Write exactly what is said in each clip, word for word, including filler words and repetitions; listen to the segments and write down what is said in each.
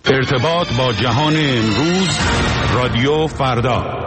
ارتباط با جهان امروز، رادیو فردا.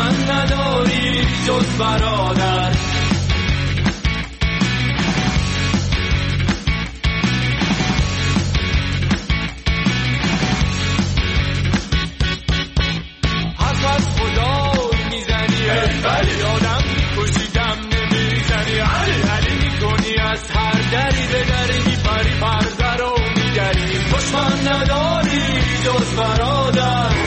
دشمن نداری جز برادر. حرف از خدا میزنی یادم میکشی دم نمیزنی علی علی میکنی از هر دری به دری میپری پرده رو میگری دشمن نداری جز برادر.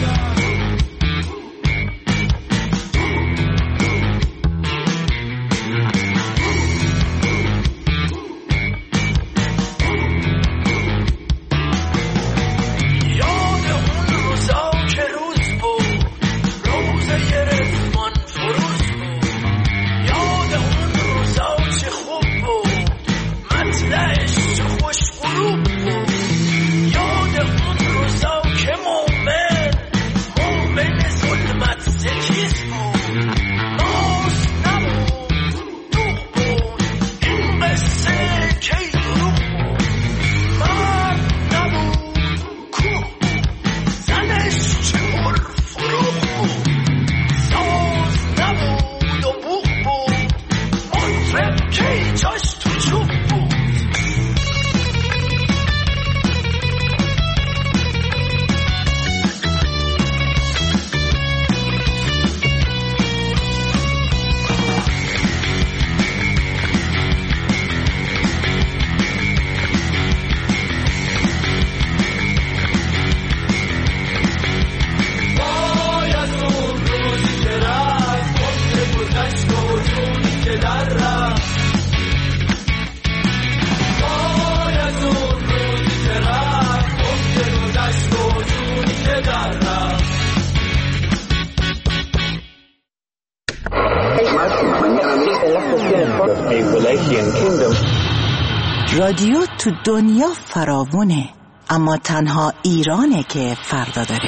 رادیو تو دنیا فراوونه، اما تنها ایرانه که فردا داره.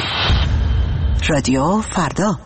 رادیو فردا.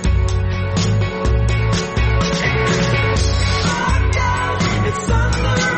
Thunder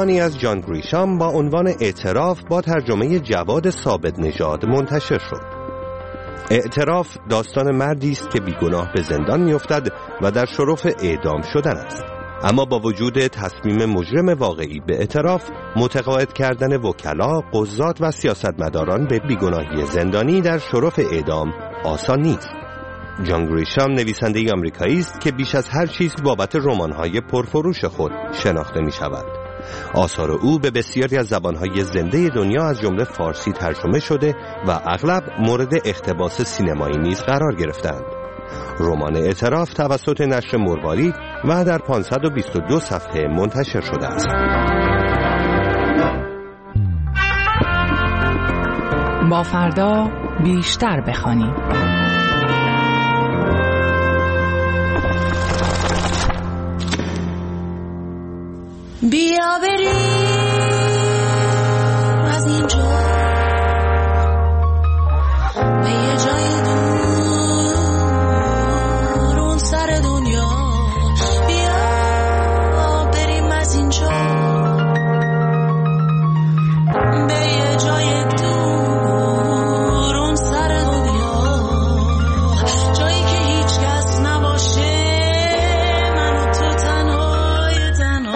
رمانی از جان گریشام با عنوان اعتراف با ترجمه جواد ثابت نژاد منتشر شد. اعتراف داستان مردی است که بیگناه به زندان می‌افتد و در شرف اعدام شدن است. اما با وجود تصمیم مجرم واقعی به اعتراف، متقاعد کردن وکلا، قضات و سیاستمداران به بیگناهی زندانی در شرف اعدام آسان نیست. جان گریشام نویسنده آمریکایی است که بیش از هر چیز بابت رمان‌های پرفروش خود شناخته می‌شود. آثار او به بسیاری از زبان‌های زنده دنیا از جمله فارسی ترجمه شده و اغلب مورد اقتباس سینمایی نیز قرار گرفتند. رمان اعتراف توسط نشر مروارید و در پانصد و بیست و دو صفحه منتشر شده است. با فردا بیشتر بخوانیم. بیا بریم از اینجا به یه جای دور اون سر دنیا. بیا بریم از اینجا به یه جای دور اون سر دنیا، جایی که هیچ کس نباشه، من و تو تنهای تنها.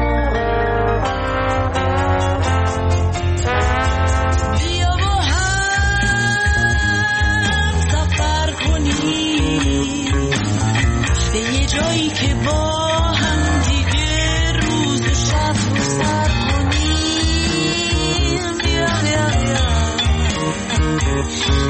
جایی که با هم دیگه روز و شب رو سر کنیم. بیا بیا بیا